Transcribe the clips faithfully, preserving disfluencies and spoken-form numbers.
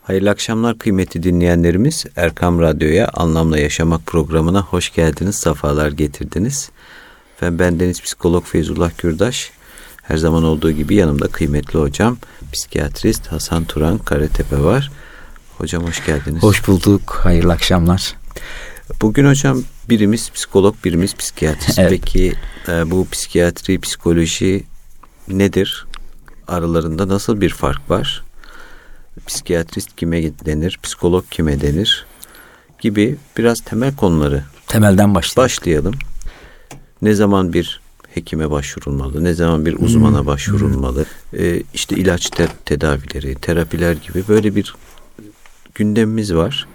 Hayırlı akşamlar kıymetli dinleyenlerimiz. Erkam Radyo'ya Anlamla Yaşamak programına hoş geldiniz, sefalar getirdiniz. Ben bendeniz psikolog Feyzullah Kürdaş. Her zaman olduğu gibi yanımda kıymetli hocam, psikiyatrist Hasan Turan Karatepe var. Hocam hoş geldiniz. Hoş bulduk, hayırlı akşamlar. Bugün hocam birimiz psikolog, birimiz psikiyatrist. Evet. Peki e, bu psikiyatri, psikoloji nedir? Aralarında nasıl bir fark var? Psikiyatrist kime denir, psikolog kime denir gibi biraz temel konuları temelden başlayalım. başlayalım. Ne zaman bir hekime başvurulmalı, ne zaman bir uzmana hmm. başvurulmalı, ee, işte ilaç te- tedavileri, terapiler gibi böyle bir gündemimiz var.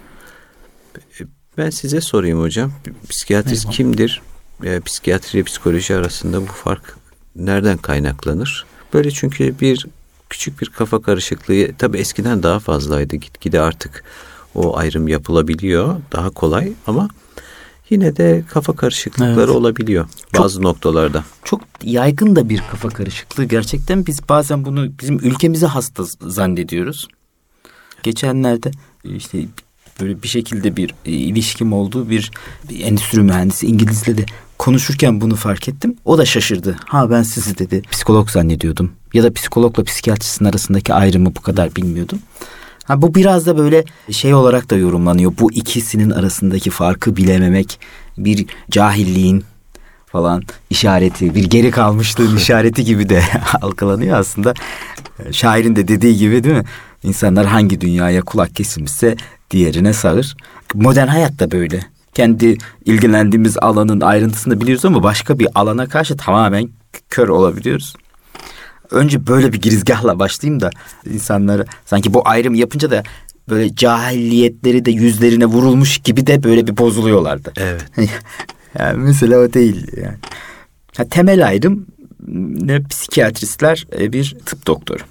Ben size sorayım hocam, psikiyatrist Eyvallah. kimdir? Ee, psikiyatri ile psikoloji arasında bu fark nereden kaynaklanır? Böyle çünkü bir küçük bir kafa karışıklığı, tabii eskiden daha fazlaydı, gitgide artık o ayrım yapılabiliyor, daha kolay ama yine de kafa karışıklıkları evet. olabiliyor bazı çok, noktalarda. Çok yaygın da bir kafa karışıklığı gerçekten, biz bazen bunu bizim ülkemize hasta zannediyoruz. Geçenlerde işte böyle bir şekilde bir e, ilişkim olduğu bir, bir endüstri mühendisi İngilizle de konuşurken bunu fark ettim. O da şaşırdı. Ha ben sizi dedi psikolog zannediyordum. Ya da psikologla psikiyatristin arasındaki ayrımı bu kadar bilmiyordum. Ha bu biraz da böyle şey olarak da yorumlanıyor. Bu ikisinin arasındaki farkı bilememek bir cahilliğin falan işareti, bir geri kalmışlığın işareti gibi de algılanıyor aslında. Şairin de dediği gibi değil mi? İnsanlar hangi dünyaya kulak kesilmişse diğerine sağır. Modern hayat da böyle. Kendi ilgilendiğimiz alanın ayrıntısını biliyoruz ama başka bir alana karşı tamamen kör olabiliyoruz. Önce böyle bir girizgahla başlayayım da insanlara sanki bu ayrım yapınca da böyle cahilliyetleri de yüzlerine vurulmuş gibi de böyle bir bozuluyorlardı. Evet. Yani mesela o değil yani. Ha, temel ayrım ne, psikiyatristler bir tıp doktoru.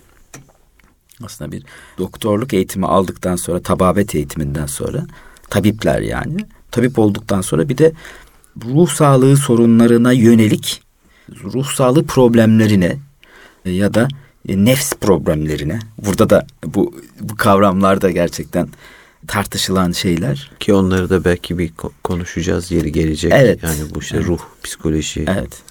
Aslında bir doktorluk eğitimi aldıktan sonra, tababet eğitiminden sonra tabipler yani. Tabip olduktan sonra bir de ruh sağlığı sorunlarına yönelik ruh sağlığı problemlerine ya da nefs problemlerine, burada da bu, bu kavramlar da gerçekten tartışılan şeyler. Ki onları da belki bir konuşacağız, yeri gelecek. Evet. Yani bu işte evet. ruh, psikoloji. Evet.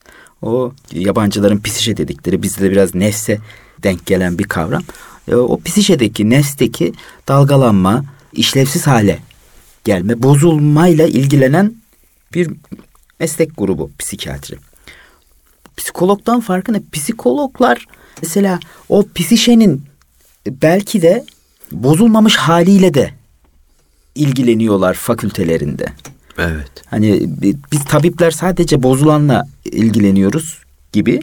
O yabancıların psişe dedikleri, bizde de biraz nefse denk gelen bir kavram. O psişedeki, nefsteki dalgalanma, işlevsiz hale gelme, bozulmayla ilgilenen bir meslek grubu psikiyatri. Psikologdan farkı ne? Psikologlar mesela o psişenin belki de bozulmamış haliyle de ilgileniyorlar fakültelerinde. Evet. Hani biz tabipler sadece bozulanla ilgileniyoruz gibi.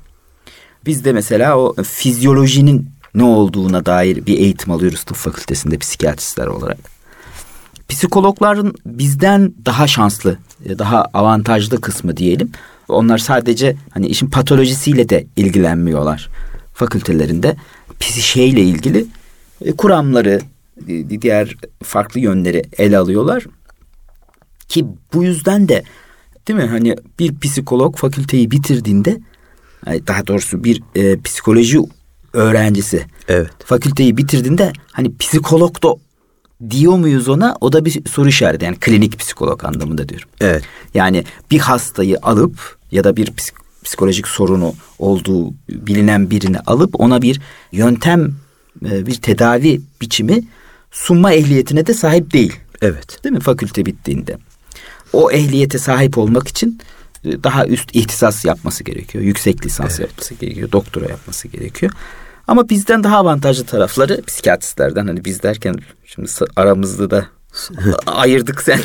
Biz de mesela o fizyolojinin ne olduğuna dair bir eğitim alıyoruz tıp fakültesinde psikiyatristler olarak. Psikologların bizden daha şanslı, daha avantajlı kısmı diyelim. Onlar sadece hani işin patolojisiyle de ilgilenmiyorlar. Fakültelerinde psişeyle ilgili kuramları, diğer farklı yönleri ele alıyorlar. Ki bu yüzden de değil mi? Hani bir psikolog fakülteyi bitirdiğinde, daha doğrusu bir e, psikoloji öğrencisi evet. fakülteyi bitirdiğinde hani psikolog da diyor muyuz ona? O da bir soru işareti. Yani klinik psikolog anlamında diyorum. Evet. Yani bir hastayı alıp ya da bir psik- psikolojik sorunu olduğu bilinen birini alıp ona bir yöntem, bir tedavi biçimi sunma ehliyetine de sahip değil. Evet. Değil mi? Fakülte bittiğinde. O ehliyete sahip olmak için daha üst ihtisas yapması gerekiyor. Yüksek lisans evet. yapması gerekiyor. Doktora yapması gerekiyor. Ama bizden daha avantajlı tarafları psikiyatristlerden, hani biz derken şimdi aramızda da ayırdık sen.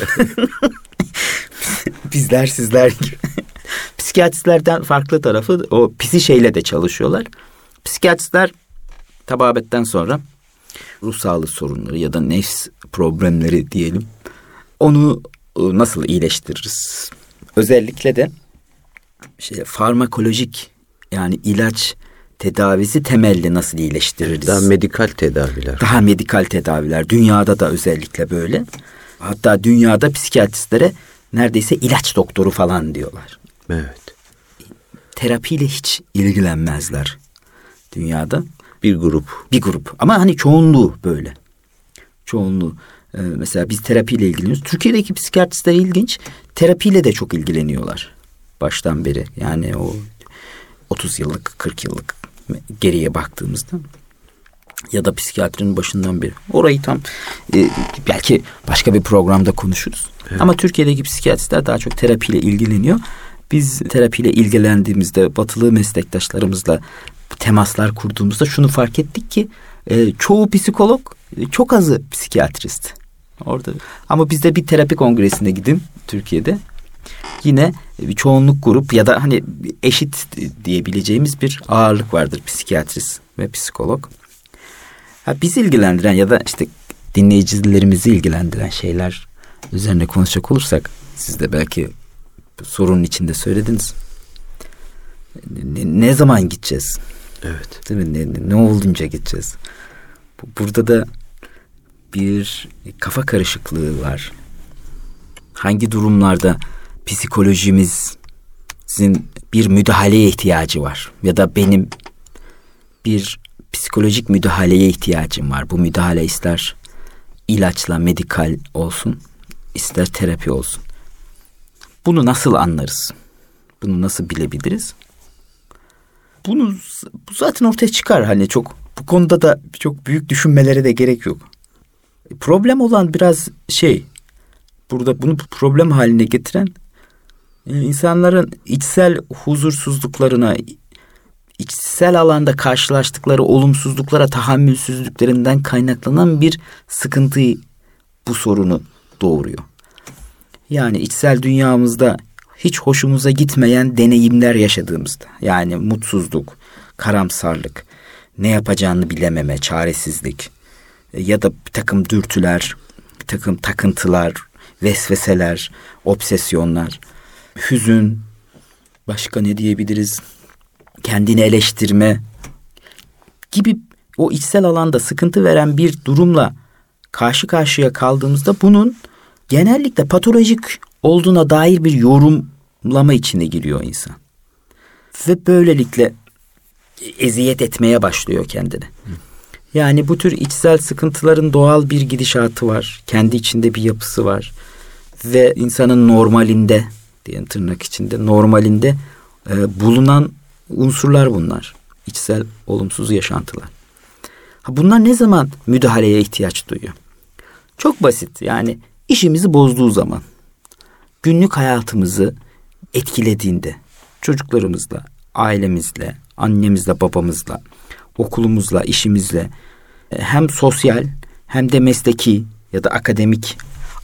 Bizler sizler gibi. Psikiyatristlerden farklı tarafı o psişeyle de çalışıyorlar. Psikiyatristler tababetten sonra ruh sağlığı sorunları ya da nefs problemleri diyelim, onu nasıl iyileştiririz? Özellikle de şey, farmakolojik yani ilaç tedavisi temelli nasıl iyileştiririz? Daha medikal tedaviler. Daha medikal tedaviler. Dünyada da özellikle böyle. Hatta dünyada psikiyatristlere neredeyse ilaç doktoru falan diyorlar. Evet. Terapiyle hiç ilgilenmezler dünyada. Bir grup. Bir grup. Ama hani çoğunluğu böyle. çoğunluğu. Ee, mesela biz terapiyle ilgileniyoruz. Türkiye'deki psikiyatristler ilginç. Terapiyle de çok ilgileniyorlar baştan beri. Yani o otuz yıllık, kırk yıllık geriye baktığımızda ya da psikiyatrinin başından beri. Orayı tam e, belki başka bir programda konuşuruz. Evet. Ama Türkiye'deki psikiyatristler daha çok terapiyle ilgileniyor. Biz terapiyle ilgilendiğimizde batılı meslektaşlarımızla temaslar kurduğumuzda şunu fark ettik ki e, çoğu psikolog, çok azı psikiyatrist. Orada. Ama bizde bir terapi kongresine gidin Türkiye'de. Yine bir çoğunluk grup ya da hani eşit diyebileceğimiz bir ağırlık vardır, psikiyatrist ve psikolog. Ha, bizi ilgilendiren ya da işte dinleyicilerimizi ilgilendiren şeyler üzerine konuşacak olursak, siz de belki sorunun içinde söylediniz. Ne, ne zaman gideceğiz? Evet. Değil mi? Ne, ne olunca gideceğiz? Burada da bir kafa karışıklığı var. Hangi durumlarda psikolojimizin bir müdahaleye ihtiyacı var ya da benim bir psikolojik müdahaleye ihtiyacım var. Bu müdahale ister ilaçla, medikal olsun, ister terapi olsun. Bunu nasıl anlarız? Bunu nasıl bilebiliriz? Bunu bu zaten ortaya çıkar. Hani çok bu konuda da çok büyük düşünmelere de gerek yok. Problem olan biraz şey, burada bunu problem haline getiren insanların içsel huzursuzluklarına, içsel alanda karşılaştıkları olumsuzluklara tahammülsüzlüklerinden kaynaklanan bir sıkıntıyı, bu sorunu doğuruyor. Yani içsel dünyamızda hiç hoşumuza gitmeyen deneyimler yaşadığımızda, yani mutsuzluk, karamsarlık, ne yapacağını bilememe, çaresizlik ya da bir takım dürtüler, bir takım takıntılar, vesveseler, obsesyonlar, hüzün, başka ne diyebiliriz, kendini eleştirme gibi o içsel alanda sıkıntı veren bir durumla karşı karşıya kaldığımızda bunun genellikle patolojik olduğuna dair bir yorumlama içine giriyor insan. Ve böylelikle eziyet etmeye başlıyor kendini. Yani bu tür içsel sıkıntıların doğal bir gidişatı var. Kendi içinde bir yapısı var. Ve insanın normalinde, diyelim tırnak içinde, normalinde e, bulunan unsurlar bunlar. İçsel olumsuz yaşantılar. Ha, bunlar ne zaman müdahaleye ihtiyaç duyuyor? Çok basit. Yani işimizi bozduğu zaman, günlük hayatımızı etkilediğinde, çocuklarımızla, ailemizle, annemizle, babamızla, okulumuzla, işimizle, hem sosyal hem de mesleki ya da akademik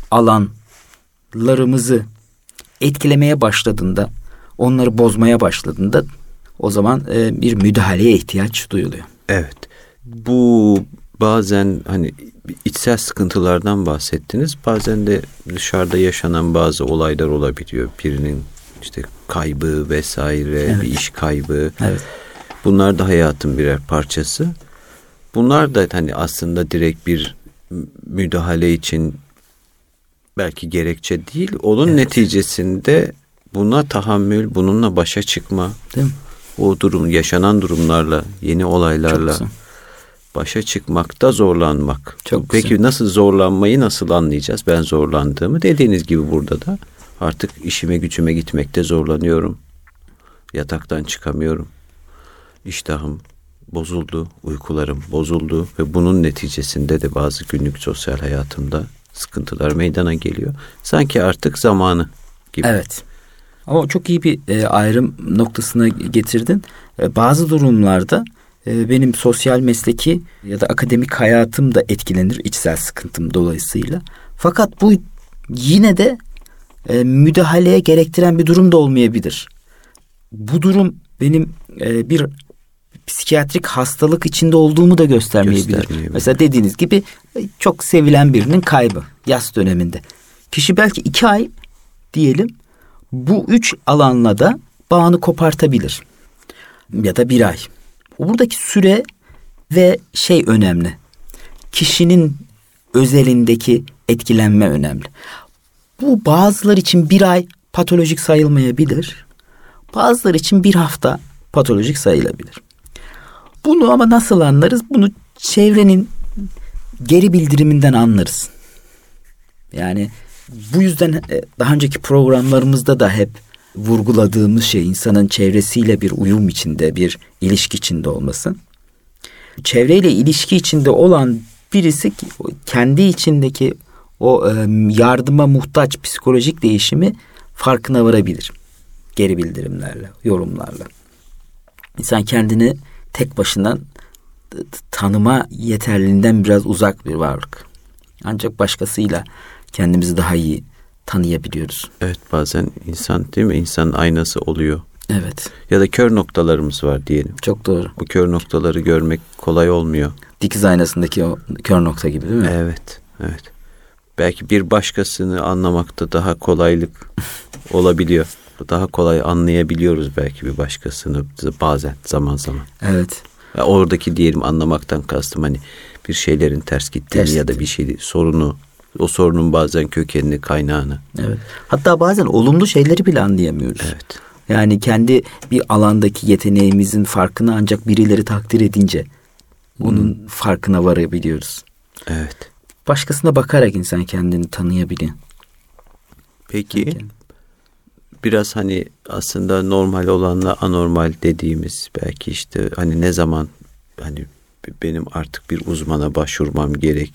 alanlarımızı etkilemeye başladığında, onları bozmaya başladığında o zaman e, bir müdahaleye ihtiyaç duyuluyor. Evet. Bu bazen hani içsel sıkıntılardan bahsettiniz. Bazen de dışarıda yaşanan bazı olaylar olabiliyor. Birinin işte kaybı vesaire, evet. Bir iş kaybı. Evet. Bunlar da hayatın birer parçası. Bunlar da hani aslında direkt bir müdahale için belki gerekçe değil. Onun evet. Neticesinde buna tahammül, bununla başa çıkma, değil mi? O durum, yaşanan durumlarla, yeni olaylarla başa çıkmakta zorlanmak. Çok Peki güzel. Nasıl zorlanmayı nasıl anlayacağız? Ben zorlandığımı, dediğiniz gibi burada da artık işime gücüme gitmekte zorlanıyorum. Yataktan çıkamıyorum. İştahım bozuldu, uykularım bozuldu ve bunun neticesinde de bazı günlük sosyal hayatımda sıkıntılar meydana geliyor. Sanki artık zamanı gibi. Evet. Ama çok iyi bir e, ayrım noktasına getirdin. E, bazı durumlarda e, benim sosyal, mesleki ya da akademik hayatım da etkilenir içsel sıkıntım dolayısıyla. Fakat bu yine de e, müdahaleye gerektiren bir durum da olmayabilir. Bu durum benim e, bir psikiyatrik hastalık içinde olduğumu da göstermeyebilir. Mesela dediğiniz gibi çok sevilen birinin kaybı yaz döneminde. Kişi belki iki ay diyelim bu üç alanla da bağını kopartabilir. Ya da bir ay. Buradaki süre ve şey önemli. Kişinin özelindeki etkilenme önemli. Bu bazılar için bir ay patolojik sayılmayabilir. Bazılar için bir hafta patolojik sayılabilir. Bunu ama nasıl anlarız? Bunu çevrenin geri bildiriminden anlarız. Yani bu yüzden daha önceki programlarımızda da hep vurguladığımız şey insanın çevresiyle bir uyum içinde, bir ilişki içinde olması. Çevreyle ilişki içinde olan birisi kendi içindeki o yardıma muhtaç psikolojik değişimi farkına varabilir. Geri bildirimlerle, yorumlarla. İnsan kendini tek başına tanıma yeterliliğinden biraz uzak bir varlık. Ancak başkasıyla kendimizi daha iyi tanıyabiliyoruz. Evet, bazen insan değil mi? İnsanın aynası oluyor. Evet. Ya da kör noktalarımız var diyelim. Çok doğru. Bu kör noktaları görmek kolay olmuyor. Dikiz aynasındaki o kör nokta gibi değil mi? Evet, evet. Belki bir başkasını anlamakta daha kolaylık olabiliyor. Daha kolay anlayabiliyoruz belki bir başkasını bazen, zaman zaman. Evet. Ya oradaki diyelim anlamaktan kastım hani bir şeylerin ters gittiğini ters ya da bir şey sorunu, o sorunun bazen kökenini, kaynağını. Evet. Hatta bazen olumlu şeyleri bile anlayamıyoruz. Evet. Yani kendi bir alandaki yeteneğimizin farkını ancak birileri takdir edince bunun hmm. farkına varabiliyoruz. Evet. Başkasına bakarak insan kendini tanıyabiliyor. Peki yani biraz hani aslında normal olanla anormal dediğimiz belki işte hani ne zaman hani benim artık bir uzmana başvurmam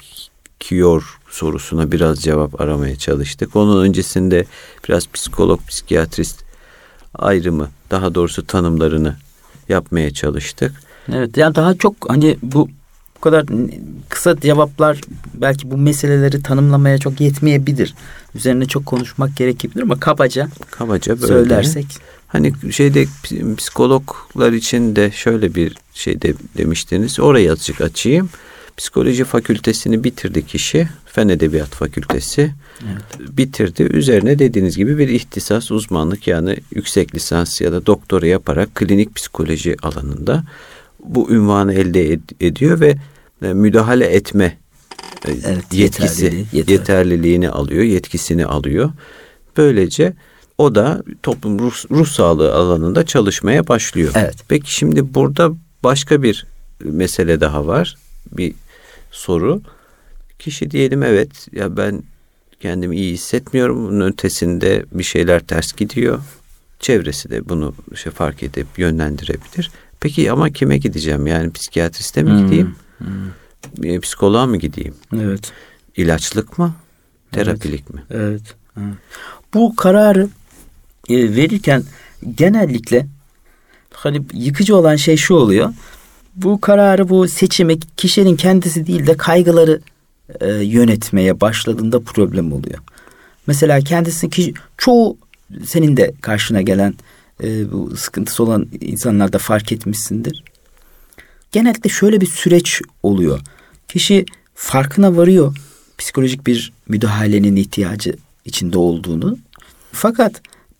gerekiyor sorusuna biraz cevap aramaya çalıştık. Onun öncesinde biraz psikolog, psikiyatrist ayrımı, daha doğrusu tanımlarını yapmaya çalıştık. Evet, yani daha çok hani bu bu kadar kısa cevaplar belki bu meseleleri tanımlamaya çok yetmeyebilir. Üzerine çok konuşmak gerekebilir ama kabaca kabaca böyle söylersek. Hani şeyde psikologlar için de şöyle bir şey de demiştiniz. Orayı azıcık açayım. Psikoloji fakültesini bitirdi kişi. Fen Edebiyat Fakültesi. Evet. Bitirdi. Üzerine dediğiniz gibi bir ihtisas, uzmanlık yani yüksek lisans ya da doktora yaparak klinik psikoloji alanında bu ünvanı elde ed- ediyor ve müdahale etme evet, yetkisi, yeterliliği, yeterli. yeterliliğini alıyor, yetkisini alıyor. Böylece o da toplum ruh, ruh sağlığı alanında çalışmaya başlıyor. Evet. Peki şimdi burada başka bir mesele daha var. Bir soru. Kişi diyelim evet ya ben kendimi iyi hissetmiyorum. Bunun ötesinde bir şeyler ters gidiyor. Çevresi de bunu şey fark edip yönlendirebilir. Peki ama kime gideceğim? Yani psikiyatriste mi hmm, gideyim? Hmm. Psikoloğa mı gideyim? Evet. İlaçlık mı? Terapilik evet. mi? Evet. evet. Bu kararı e, verirken genellikle hani yıkıcı olan şey şu oluyor. Bu kararı, bu seçimi kişinin kendisi değil de kaygıları e, yönetmeye başladığında problem oluyor. Mesela kendisi ki çoğu senin de karşına gelen e, bu sıkıntısı olan insanlarda fark etmişsindir. Genellikle şöyle bir süreç oluyor. Kişi farkına varıyor psikolojik bir müdahalenin ihtiyacı içinde olduğunu. Fakat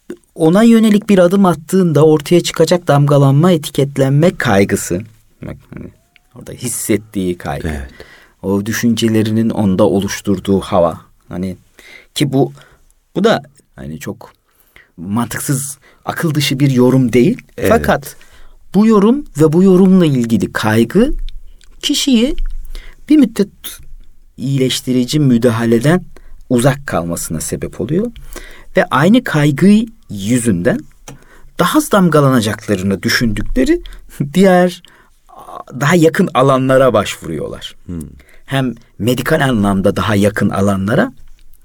ona yönelik bir adım attığında ortaya çıkacak damgalanma, etiketlenme kaygısı. Bak, hani orada hissettiği kaygı. Evet. O düşüncelerinin onda oluşturduğu hava. Hani ki bu bu da hani çok mantıksız, akıl dışı bir yorum değil. Evet. Fakat bu yorum ve bu yorumla ilgili kaygı kişiyi bir müddet iyileştirici müdahaleden uzak kalmasına sebep oluyor. Ve aynı kaygı yüzünden daha az damgalanacaklarını düşündükleri diğer daha yakın alanlara başvuruyorlar. Hmm. Hem medikal anlamda daha yakın alanlara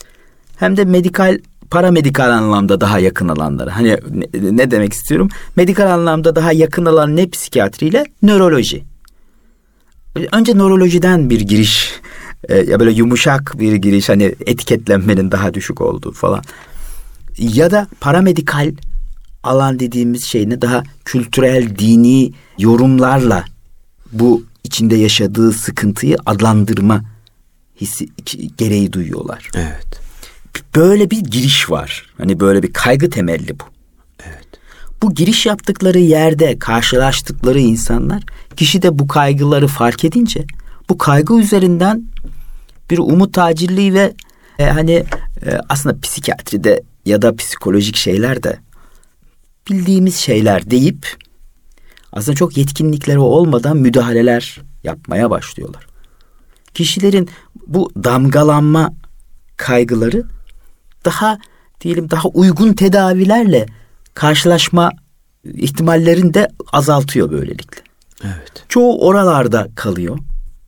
hem de medikal, paramedikal anlamda daha yakın alanlara. Hani ne, ne demek istiyorum? Medikal anlamda daha yakın alan ne psikiyatriyle? Nöroloji. Önce nörolojiden bir giriş, e, ya böyle yumuşak bir giriş, hani etiketlenmenin daha düşük olduğu falan. Ya da paramedikal alan dediğimiz şey ne? Daha kültürel, dini yorumlarla bu içinde yaşadığı sıkıntıyı adlandırma hissi gereği duyuyorlar. Evet. Böyle bir giriş var. Hani böyle bir kaygı temelli bu. Evet. Bu giriş yaptıkları yerde karşılaştıkları insanlar, kişi de bu kaygıları fark edince bu kaygı üzerinden bir umut tacirliği ve e, hani e, aslında psikiyatride ya da psikolojik şeyler de bildiğimiz şeyler deyip aslında çok yetkinlikleri olmadan müdahaleler yapmaya başlıyorlar. kişilerin bu damgalanma kaygıları daha diyelim daha uygun tedavilerle karşılaşma ihtimallerini de azaltıyor böylelikle. Evet. Çoğu oralarda kalıyor.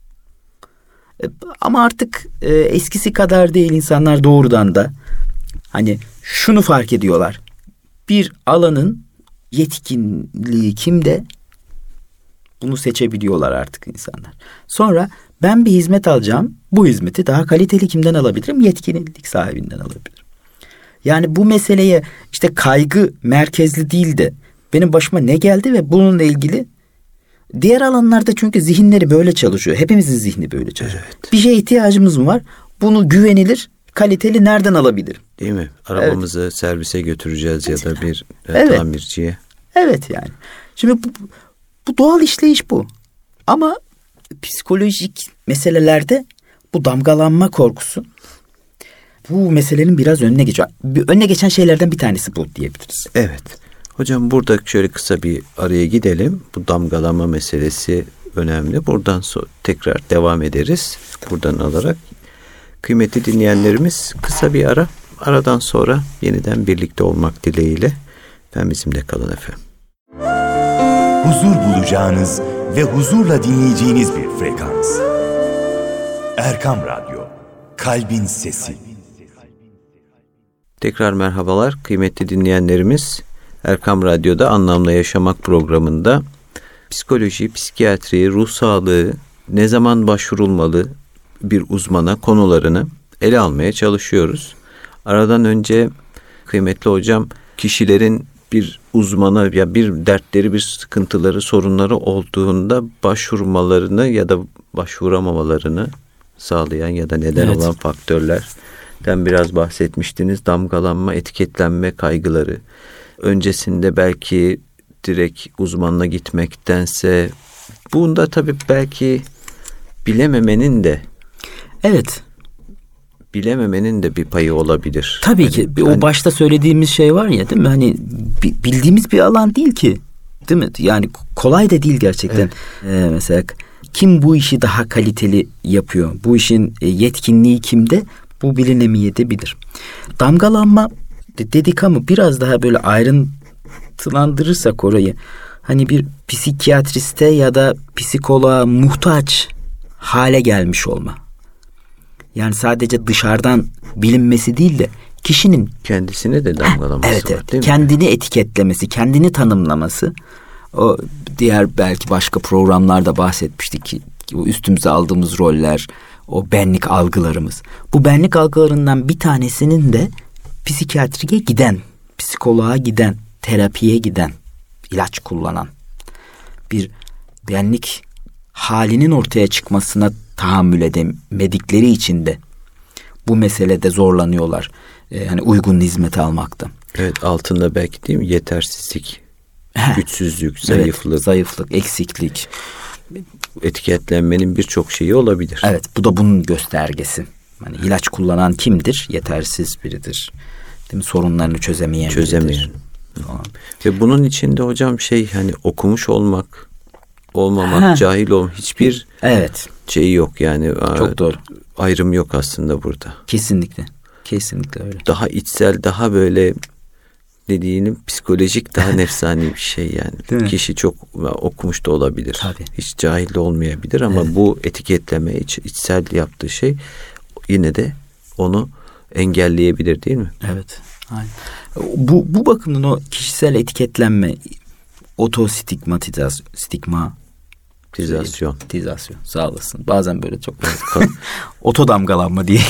Ama artık e, eskisi kadar değil, insanlar doğrudan da hani şunu fark ediyorlar. Bir alanın yetkinliği kimde? Bunu seçebiliyorlar artık insanlar. Sonra ben bir hizmet alacağım. Bu hizmeti daha kaliteli kimden alabilirim? Yetkinlik sahibinden alabilirim. Yani bu meseleye işte kaygı merkezli değil de benim başıma ne geldi ve bununla ilgili diğer alanlarda, çünkü zihinleri böyle çalışıyor. Hepimizin zihni böyle çalışıyor. Evet. Bir şeye ihtiyacımız mı var? Bunu güvenilir, kaliteli nereden alabilirim? Değil mi? Arabamızı evet. servise götüreceğiz ya da bir evet. tamirciye. Evet yani. Şimdi bu, bu doğal işleyiş bu. Ama psikolojik meselelerde bu damgalanma korkusu bu meselenin biraz önüne geçiyor. Önüne geçen şeylerden bir tanesi bu diyebiliriz. Evet. Hocam burada şöyle kısa bir araya gidelim. Bu damgalama meselesi önemli. Buradan sonra tekrar devam ederiz. Buradan alarak. Kıymetli dinleyenlerimiz, kısa bir ara. Aradan sonra yeniden birlikte olmak dileğiyle. Ben bizimle kalın efendim. Huzur bulacağınız ve huzurla dinleyeceğiniz bir frekans. Erkam Radyo, Kalbin Sesi. Tekrar merhabalar kıymetli dinleyenlerimiz. Erkam Radyo'da Anlamla Yaşamak programında psikoloji, psikiyatri, ruh sağlığı, ne zaman başvurulmalı bir uzmana konularını ele almaya çalışıyoruz. Aradan önce kıymetli hocam, kişilerin bir uzmana ya bir dertleri, bir sıkıntıları, sorunları olduğunda başvurmalarını ya da başvuramamalarını sağlayan ya da neden evet. olan faktörlerden biraz bahsetmiştiniz. Damgalanma, etiketlenme kaygıları. Öncesinde belki direkt uzmanına gitmektense, bunda tabii belki bilememenin de evet bilememenin de bir payı olabilir. Tabii yani, ki. O hani, başta söylediğimiz şey var ya, değil mi? Hani bildiğimiz bir alan değil ki. Değil mi? Yani kolay da değil gerçekten. Evet. Ee, mesela kim bu işi daha kaliteli yapıyor? Bu işin yetkinliği kimde? Bu bilinemeyebilir. Damgalanma dedik ama biraz daha böyle ayrıntılandırırsak orayı, hani bir psikiyatriste ya da psikoloğa muhtaç hale gelmiş olma. Yani sadece dışarıdan bilinmesi değil de kişinin kendisini de damgalaması evet, var, evet. değil mi? Kendini etiketlemesi, kendini tanımlaması. O diğer belki başka programlarda bahsetmiştik ki o üstümüze aldığımız roller, o benlik algılarımız. Bu benlik algılarından bir tanesinin de psikiyatriye giden, psikoloğa giden, terapiye giden, ilaç kullanan bir benlik halinin ortaya çıkmasına tahammül edemedikleri için de bu meselede zorlanıyorlar. Ee, hani uygun hizmet almakta. Evet, altında belki değil mi yetersizlik, He. güçsüzlük, zayıflık, evet, zayıflık, eksiklik. Etiketlenmenin birçok şeyi olabilir. Evet, bu da bunun göstergesi. Hani ilaç kullanan kimdir? Yetersiz biridir. Değil mi? Sorunlarını çözemeyen, çözemeyen. biridir. Falan. Ve bunun içinde hocam şey, hani okumuş olmak, olmamak, ha. cahil olmak, hiçbir evet. şeyi yok yani. Çok doğru. Ayrım yok aslında burada. Kesinlikle. Kesinlikle öyle. Daha içsel, daha böyle dediğinin psikolojik, daha nefsani bir şey yani. Kişi çok okumuş da olabilir. Tabii. Hiç cahil de olmayabilir ama evet. bu etiketleme, iç, içsel yaptığı şey yine de onu engelleyebilir, değil mi? Evet. Aynen. Bu, bu bakımdan o kişisel etiketlenme, otostigmatizasyon, stigma, Tizasyon. Tizasyon. Sağ olasın. Bazen böyle çok otodamgalanma diye.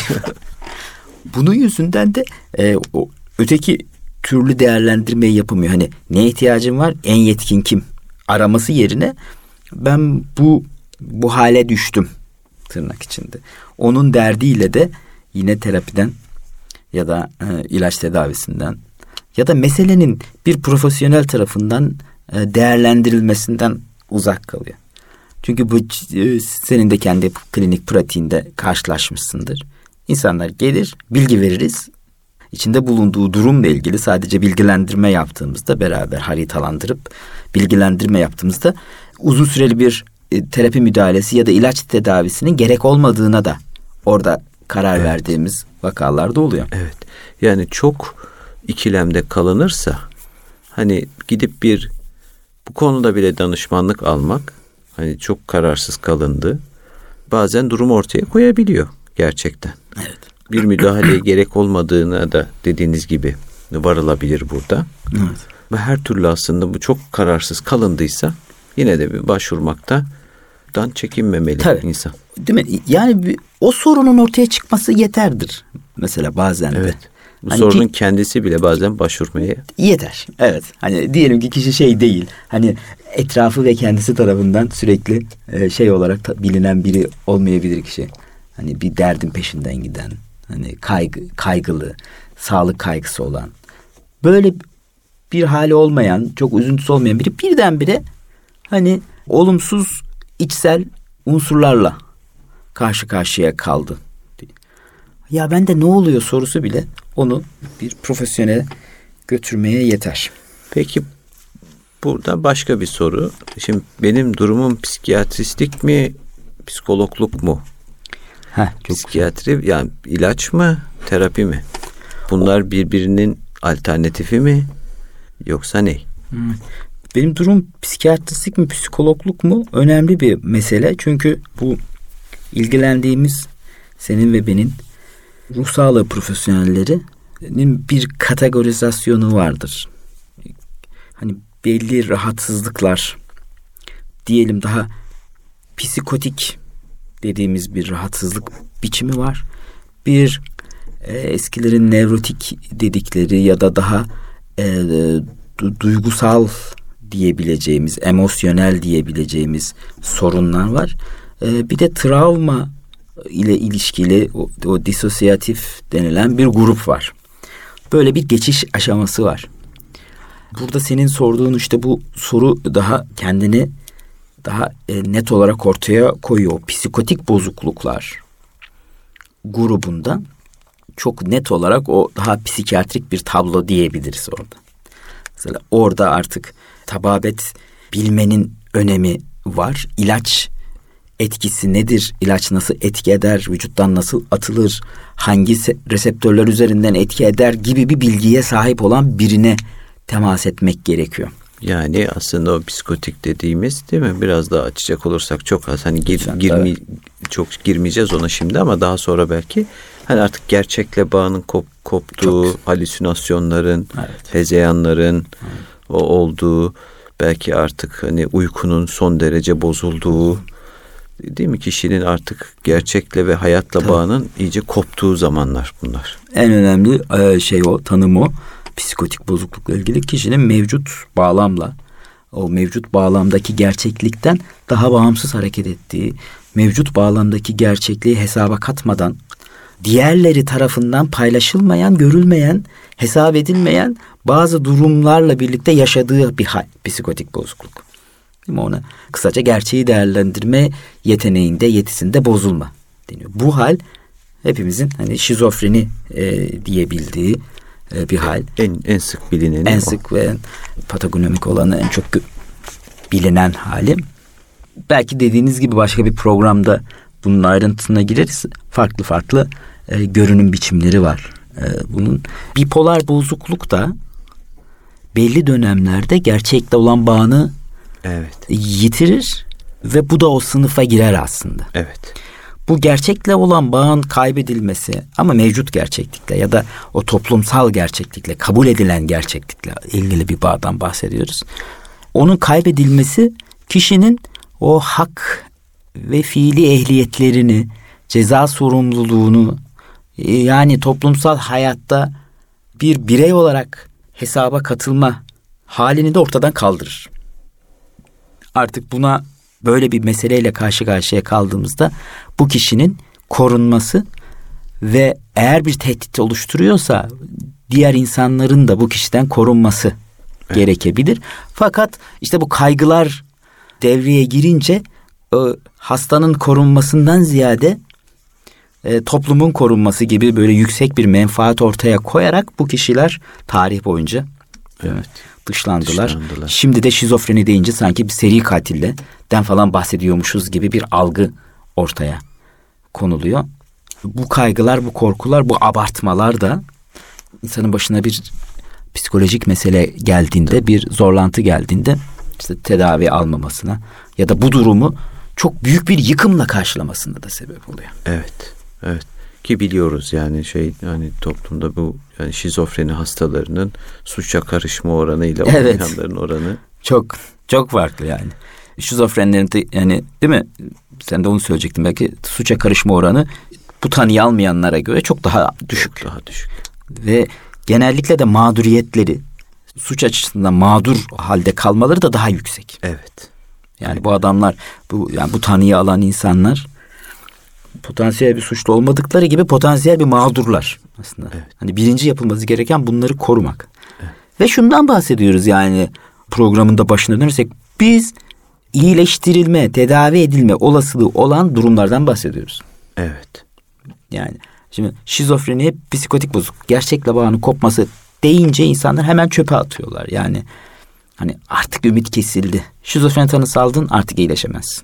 Bunun yüzünden de e, o, öteki türlü değerlendirmeyi yapamıyor. Hani ne ihtiyacım var? En yetkin kim? Araması yerine ben bu bu hale düştüm tırnak içinde. Onun derdiyle de yine terapiden ya da e, ilaç tedavisinden ya da meselenin bir profesyonel tarafından e, değerlendirilmesinden uzak kalıyor. Çünkü bu e, senin de kendi klinik pratiğinde karşılaşmışsındır. İnsanlar gelir, bilgi veririz. İçinde bulunduğu durumla ilgili sadece bilgilendirme yaptığımızda, beraber haritalandırıp bilgilendirme yaptığımızda uzun süreli bir e, terapi müdahalesi ya da ilaç tedavisinin gerek olmadığına da orada karar Evet. verdiğimiz vakalarda oluyor. Evet. Yani çok ikilemde kalınırsa hani gidip bir bu konuda bile danışmanlık almak, hani çok kararsız kalındı, bazen durum ortaya koyabiliyor gerçekten. Evet. Bir müdahaleye gerek olmadığına da dediğiniz gibi varılabilir burada. Evet. Ve her türlü aslında bu çok kararsız kalındıysa yine de bir başvurmaktan çekinmemeli Tabii. insan. Değil mi? Yani bir, o sorunun ortaya çıkması yeterdir. Mesela bazen de. Evet. Bu Hani sorunun ki- kendisi bile bazen başvurmaya Yeter. Evet. Hani diyelim ki kişi şey değil. Hani etrafı ve kendisi tarafından sürekli e, şey olarak ta- bilinen biri olmayabilir kişi. Hani bir derdin peşinden giden, hani kaygı, kaygılı, sağlık kaygısı olan, böyle bir hali olmayan, çok üzüntüsü olmayan biri birdenbire hani olumsuz içsel unsurlarla karşı karşıya kaldı. Ya bende ne oluyor sorusu bile onu bir profesyonele götürmeye yeter. Peki burada başka bir soru. Şimdi benim durumum psikiyatristik mi, psikologluk mu? Heh, çok Psikiyatri yani ilaç mı, terapi mi? Bunlar birbirinin alternatifi mi yoksa ne? Hmm. Benim durum psikiyatristik mi, psikologluk mu önemli bir mesele. Çünkü bu ilgilendiğimiz senin ve benim ruh sağlığı profesyonellerinin bir kategorizasyonu vardır. Hani belli rahatsızlıklar, diyelim daha psikotik dediğimiz bir rahatsızlık biçimi var. Bir e, eskilerin nevrotik dedikleri ya da daha e, du- duygusal diyebileceğimiz, emosyonel diyebileceğimiz sorunlar var. E, bir de travma ile ilişkili o, o disosyatif denilen bir grup var. Böyle bir geçiş aşaması var. Burada senin sorduğun işte bu soru daha kendini daha e, net olarak ortaya koyuyor. Psikotik bozukluklar grubunda çok net olarak o daha psikiyatrik bir tablo diyebiliriz orada. Mesela orada artık tababet bilmenin önemi var. İlaç etkisi nedir? İlaç nasıl etki eder? Vücuttan nasıl atılır? Hangi reseptörler üzerinden etki eder gibi bir bilgiye sahip olan birine temas etmek gerekiyor. Yani aslında o psikotik dediğimiz, değil mi? Biraz daha açacak olursak çok az hani gir, Lütfen, girmi, evet. çok girmeyeceğiz ona şimdi ama daha sonra belki hani artık gerçekle bağının kop, koptuğu, Çok. halüsinasyonların, Evet. hezeyanların Evet. o olduğu, belki artık hani uykunun son derece bozulduğu, değil mi? Kişinin artık gerçekle ve hayatla Tabii. bağının iyice koptuğu zamanlar bunlar. En önemli şey o, tanım o. Psikotik bozuklukla ilgili kişinin mevcut bağlamla, o mevcut bağlamdaki gerçeklikten daha bağımsız hareket ettiği, mevcut bağlamdaki gerçekliği hesaba katmadan, diğerleri tarafından paylaşılmayan, görülmeyen, hesap edilmeyen bazı durumlarla birlikte yaşadığı bir hal, psikotik bozukluk. Değil mi? Ona kısaca gerçeği değerlendirme yeteneğinde, yetisinde bozulma deniyor. Bu hal hepimizin hani şizofreni e, diyebildiği e, bir hal. En en sık bilineni En o. sık ve patogonomik olanı, en çok gö- bilinen hali. Belki dediğiniz gibi başka bir programda bunun ayrıntısına gireriz. Farklı farklı e, görünüm biçimleri var. E, bunun bipolar bozukluk da belli dönemlerde gerçekle olan bağını Evet. yitirir ve bu da o sınıfa girer aslında. Evet. Bu gerçekle olan bağın kaybedilmesi ama mevcut gerçeklikle ya da o toplumsal gerçeklikle, kabul edilen gerçeklikle ilgili bir bağdan bahsediyoruz. Onun kaybedilmesi kişinin o hak ve fiili ehliyetlerini, ceza sorumluluğunu, yani toplumsal hayatta bir birey olarak hesaba katılma halini de ortadan kaldırır. Artık buna böyle bir meseleyle karşı karşıya kaldığımızda bu kişinin korunması ve eğer bir tehdit oluşturuyorsa diğer insanların da bu kişiden korunması evet. gerekebilir. Fakat işte bu kaygılar devreye girince o hastanın korunmasından ziyade e, toplumun korunması gibi böyle yüksek bir menfaat ortaya koyarak bu kişiler tarih boyunca Evet. Dışlandılar. Dışlandılar. Şimdi de şizofreni deyince sanki bir seri katilden falan bahsediyormuşuz gibi bir algı ortaya konuluyor. Bu kaygılar, bu korkular, bu abartmalar da insanın başına bir psikolojik mesele geldiğinde, Tabii. bir zorlantı geldiğinde işte tedavi almamasına ya da bu durumu çok büyük bir yıkımla karşılamasına da sebep oluyor. Evet, evet. Ki biliyoruz yani şey yani toplumda bu yani şizofreni hastalarının suça karışma oranı ile evet. olmayanların oranı çok çok farklı yani. Şizofrenlerin de yani değil mi? Sen de onu söyleyecektin belki, suça karışma oranı bu tanıyı almayanlara göre çok daha düşük. Çok daha düşük. Ve genellikle de mağduriyetleri, suç açısından mağdur halde kalmaları da daha yüksek. Evet. Yani evet. bu adamlar, bu yani bu tanıyı alan insanlar potansiyel bir suçlu olmadıkları gibi potansiyel bir mağdurlar aslında. Evet. Hani birinci yapılması gereken bunları korumak. Evet. Ve şundan bahsediyoruz yani programın da başına dönersek, biz iyileştirilme, tedavi edilme olasılığı olan durumlardan bahsediyoruz. Evet. Yani şimdi şizofreni, psikotik bozukluk, gerçekle bağının kopması deyince insanlar hemen çöpe atıyorlar. Yani hani artık ümit kesildi. Şizofreni tanısı aldın, artık iyileşemezsin.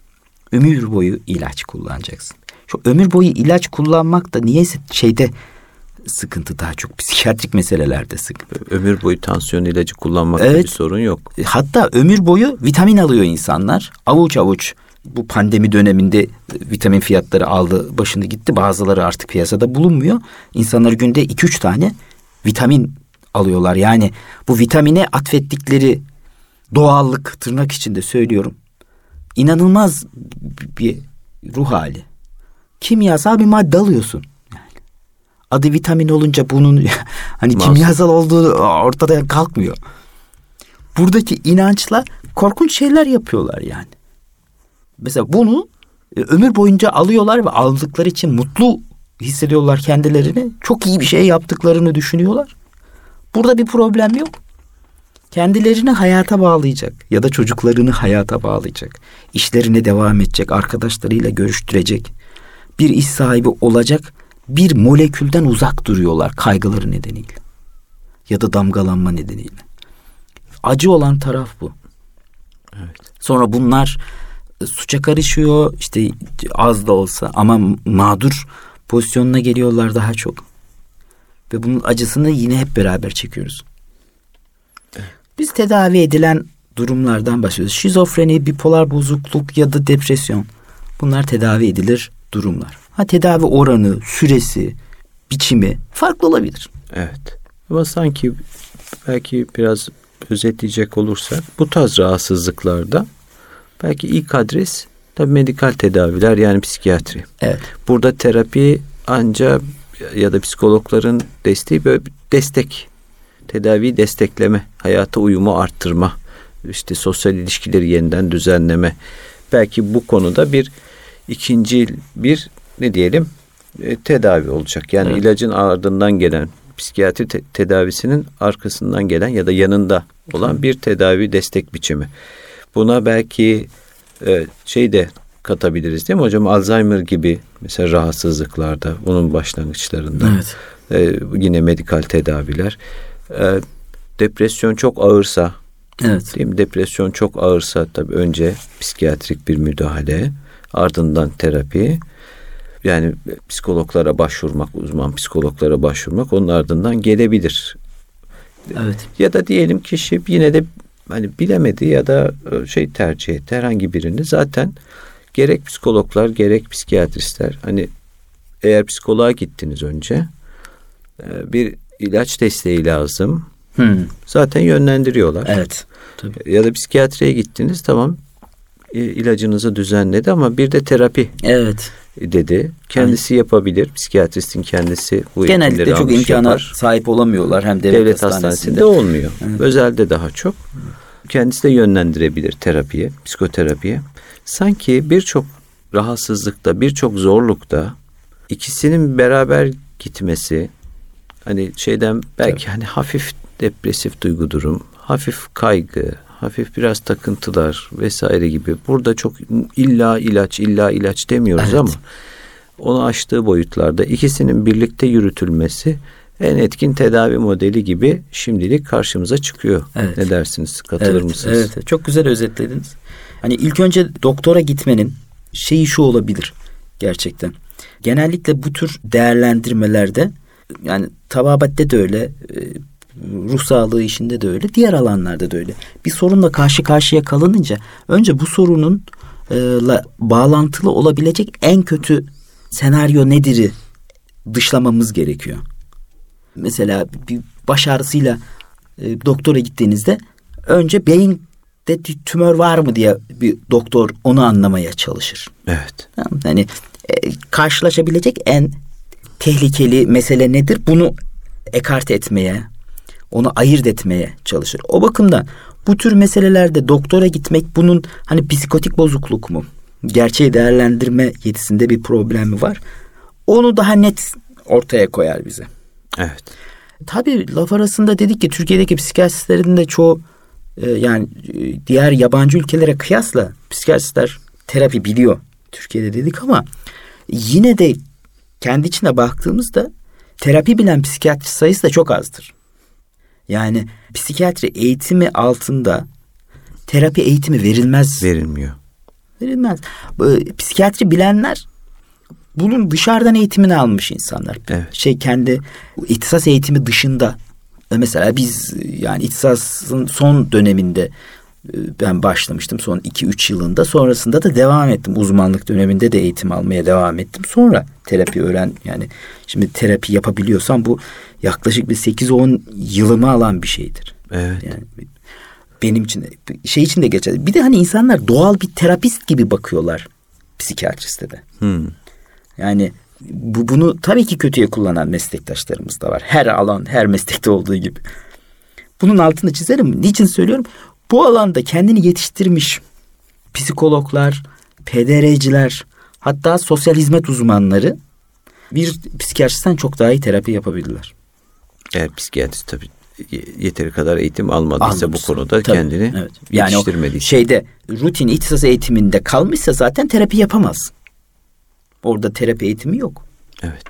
Ömür boyu ilaç kullanacaksın. Şu ömür boyu ilaç kullanmak da niyeyse şeyde sıkıntı, daha çok psikiyatrik meselelerde sıkıntı. Ömür boyu tansiyon ilacı kullanmakta evet. bir sorun yok. Hatta ömür boyu vitamin alıyor insanlar. Avuç avuç. Bu pandemi döneminde vitamin fiyatları aldı başını gitti. Bazıları artık piyasada bulunmuyor. İnsanlar günde iki üç tane vitamin alıyorlar. Yani bu vitamine atfettikleri doğallık, tırnak içinde söylüyorum, İnanılmaz bir ruh hali. Kimyasal bir madde alıyorsun. Yani adı vitamin olunca bunun hani Masum. kimyasal olduğu ortada kalkmıyor. Buradaki inançla korkunç şeyler yapıyorlar yani. Mesela bunu ömür boyunca alıyorlar ve aldıkları için mutlu hissediyorlar kendilerini. Çok iyi bir şey yaptıklarını düşünüyorlar. Burada bir problem yok. Kendilerini hayata bağlayacak ya da çocuklarını hayata bağlayacak, işlerine devam edecek, arkadaşlarıyla görüştürecek, bir iş sahibi olacak bir molekülden uzak duruyorlar kaygıları nedeniyle ya da damgalanma nedeniyle. Acı olan taraf bu. Evet. Sonra bunlar suça karışıyor, işte az da olsa ama mağdur pozisyonuna geliyorlar daha çok. Ve bunun acısını yine hep beraber çekiyoruz. Biz tedavi edilen durumlardan bahsediyoruz. Şizofreni, bipolar bozukluk ya da depresyon. Bunlar tedavi edilir durumlar. Ha, tedavi oranı, süresi, biçimi farklı olabilir. Evet. Ama sanki belki biraz özetleyecek olursak bu tarz rahatsızlıklarda belki ilk adres tabii medikal tedaviler, yani psikiyatri. Evet. Burada terapi ancak ya da psikologların desteği böyle bir destek. Tedaviyi destekleme, hayata uyumu arttırma, işte sosyal ilişkileri yeniden düzenleme. Belki bu konuda bir ikinci bir ne diyelim e, tedavi olacak. Yani evet. ilacın ardından gelen, psikiyatri te- tedavisinin arkasından gelen ya da yanında olan bir tedavi destek biçimi. Buna belki e, şey de katabiliriz değil mi hocam? Alzheimer gibi mesela rahatsızlıklarda, bunun başlangıçlarında evet. e, yine medikal tedaviler. E, depresyon çok ağırsa, evet. değil mi? Depresyon çok ağırsa tabii önce psikiyatrik bir müdahale, ardından terapi. Yani psikologlara başvurmak, uzman psikologlara başvurmak onun ardından gelebilir. Evet. Ya da diyelim kişi yine de hani bilemedi ya da şey tercih etti, herhangi birini. Zaten gerek psikologlar gerek psikiyatristler, hani eğer psikoloğa gittiniz önce bir ilaç desteği lazım. Hmm. Zaten yönlendiriyorlar. Evet. Tabii. Ya da psikiyatriye gittiniz, tamam ilacınızı düzenledi ama bir de terapi. Evet. dedi. Kendisi yani yapabilir. Psikiyatristin kendisi bu genellikle çok imkana yapar. sahip olamıyorlar. Hem devlet, devlet hastanesinde. hastanesinde olmuyor. Evet. Özelde daha çok. Kendisi de yönlendirebilir terapiye, psikoterapiye. Sanki birçok rahatsızlıkta, birçok zorlukta ikisinin beraber gitmesi, hani şeyden belki Tabii. hani hafif depresif duygu durum, hafif kaygı, hafif biraz takıntılar vesaire gibi. Burada çok illa ilaç, illa ilaç demiyoruz evet. ama onu aştığı boyutlarda ikisinin birlikte yürütülmesi en etkin tedavi modeli gibi şimdilik karşımıza çıkıyor. Evet. Ne dersiniz? Katılır evet, mısınız? Evet, çok güzel özetlediniz. Hani ilk önce doktora gitmenin şeyi şu olabilir gerçekten. Genellikle bu tür değerlendirmelerde, yani tababatte de öyle, ruh sağlığı işinde de öyle, diğer alanlarda da öyle. Bir sorunla karşı karşıya kalınınca önce bu sorununla bağlantılı olabilecek en kötü senaryo nedir'i dışlamamız gerekiyor. Mesela bir baş ağrısıyla e, doktora gittiğinizde önce beyinde tümör var mı diye bir doktor onu anlamaya çalışır. Evet. Yani e, karşılaşabilecek en tehlikeli mesele nedir? Bunu ekart etmeye, onu ayırt etmeye çalışır. O bakımdan bu tür meselelerde doktora gitmek, bunun hani psikotik bozukluk mu, gerçeği değerlendirme yetisinde bir problem mi var? Onu daha net ortaya koyar bize. Evet. Tabii laf arasında dedik ki Türkiye'deki psikiyatristlerin de çoğu e, yani e, diğer yabancı ülkelere kıyasla psikiyatristler terapi biliyor Türkiye'de dedik, ama yine de kendi içine baktığımızda terapi bilen psikiyatrist sayısı da çok azdır. Yani psikiyatri eğitimi altında terapi eğitimi verilmez. Verilmiyor. Verilmez. Psikiyatri bilenler bunun dışarıdan eğitimini almış insanlar. Evet. Şey kendi ihtisas eğitimi dışında. Mesela biz yani ihtisasın son döneminde ben başlamıştım, son iki üç yılında. Sonrasında da devam ettim. Uzmanlık döneminde de eğitim almaya devam ettim. Sonra terapi öğren, yani şimdi terapi yapabiliyorsam bu yaklaşık bir sekiz on yılımı alan bir şeydir. Evet. Yani benim için de, şey için de geçerli. Bir de hani insanlar doğal bir terapist gibi bakıyorlar psikiyatriste de. Hmm. Yani bu, bunu tabii ki kötüye kullanan meslektaşlarımız da var. Her alan, her meslekte olduğu gibi. Bunun altını çizerim. Niçin söylüyorum? Bu alanda kendini yetiştirmiş psikologlar, P D R'ciler, hatta sosyal hizmet uzmanları bir psikiyatristten çok daha iyi terapi yapabilirler. Eğer psikiyatrist tabii yeteri kadar eğitim almadıysa, Almamışsa, bu konuda tabii, kendini evet. Yani yetiştirmediyse. Şeyde rutin ihtisas eğitiminde kalmışsa zaten terapi yapamaz. Orada terapi eğitimi yok. Evet.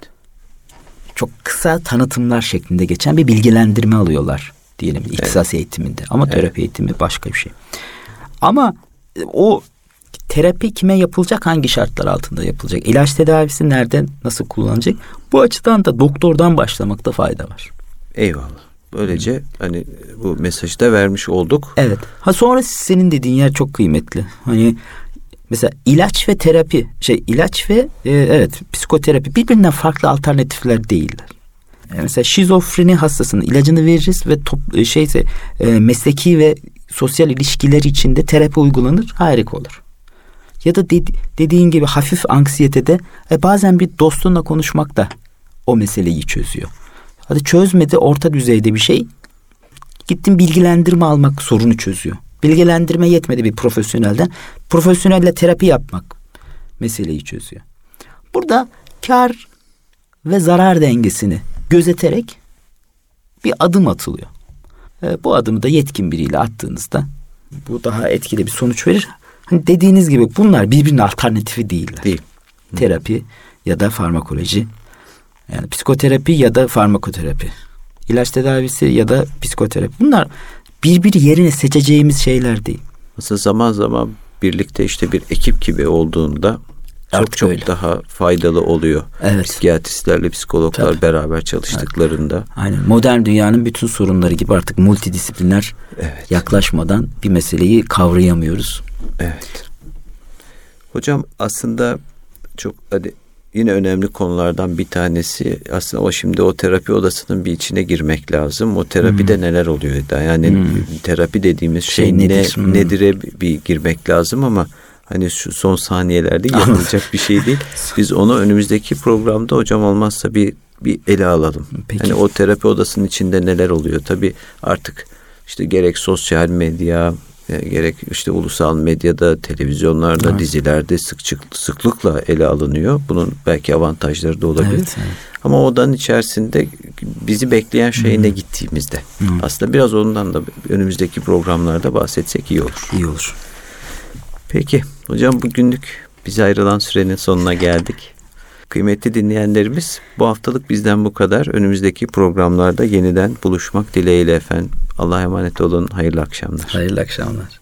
Çok kısa tanıtımlar şeklinde geçen bir bilgilendirme alıyorlar diyelim ihtisas evet. eğitiminde. Ama evet. terapi eğitimi başka bir şey. Ama o terapi kime yapılacak, hangi şartlar altında yapılacak, ilaç tedavisi nereden nasıl kullanılacak, bu açıdan da doktordan başlamakta fayda var. Eyvallah. Böylece hmm. hani bu mesajı da vermiş olduk. Evet. Ha sonra senin dediğin yer çok kıymetli. Hani mesela ilaç ve terapi, şey ilaç ve e, evet psikoterapi birbirinden farklı alternatifler değiller. E, mesela şizofreni hastasının ilacını veririz ve top, şeyse e, mesleki ve sosyal ilişkiler içinde terapi uygulanır, harika olur. Ya da dedi, dediğin gibi hafif anksiyetede e, bazen bir dostunla konuşmak da o meseleyi çözüyor. Hadi çözmedi, orta düzeyde bir şey, gittin bilgilendirme almak sorunu çözüyor. Bilgilendirme yetmedi bir profesyonelden, profesyonelle terapi yapmak meseleyi çözüyor. Burada kar ve zarar dengesini gözeterek bir adım atılıyor. E, bu adımı da yetkin biriyle attığınızda bu daha etkili bir sonuç verir. Hani dediğiniz gibi bunlar birbirinin alternatifi değiller. Değil. Terapi ya da farmakoloji, yani psikoterapi ya da farmakoterapi, ilaç tedavisi ya da psikoterapi. Bunlar birbiri yerine seçeceğimiz şeyler değil. Aslında zaman zaman birlikte işte bir ekip gibi olduğunda çok Artık çok öyle. daha faydalı oluyor. Evet. Psikiyatristlerle psikologlar Tabii. beraber çalıştıklarında. Evet. Aynen. Modern dünyanın bütün sorunları gibi artık multidisipliner evet. yaklaşmadan bir meseleyi kavrayamıyoruz. Evet. Hocam aslında çok hadi yine önemli konulardan bir tanesi aslında o, şimdi o terapi odasının bir içine girmek lazım. O terapide hmm. neler oluyor da yani hmm. terapi dediğimiz şey, şey nedir? ne hmm. nedir'e bir girmek lazım, ama hani şu son saniyelerde yapılacak bir şey değil. Biz onu önümüzdeki programda hocam olmazsa bir bir ele alalım. Peki. Hani o terapi odasının içinde neler oluyor? Tabii artık işte gerek sosyal medya, gerek işte ulusal medyada, televizyonlarda, evet. dizilerde sıkçık, sıklıkla ele alınıyor. Bunun belki avantajları da olabilir. Evet, evet. Ama odanın içerisinde bizi bekleyen şey hmm. ne gittiğimizde. Hmm. Aslında biraz ondan da önümüzdeki programlarda bahsetsek iyi olur. İyi olur. Peki hocam, bugünlük bize ayrılan sürenin sonuna geldik. Kıymetli dinleyenlerimiz, bu haftalık bizden bu kadar. Önümüzdeki programlarda yeniden buluşmak dileğiyle efendim. Allah'a emanet olun. Hayırlı akşamlar. Hayırlı akşamlar.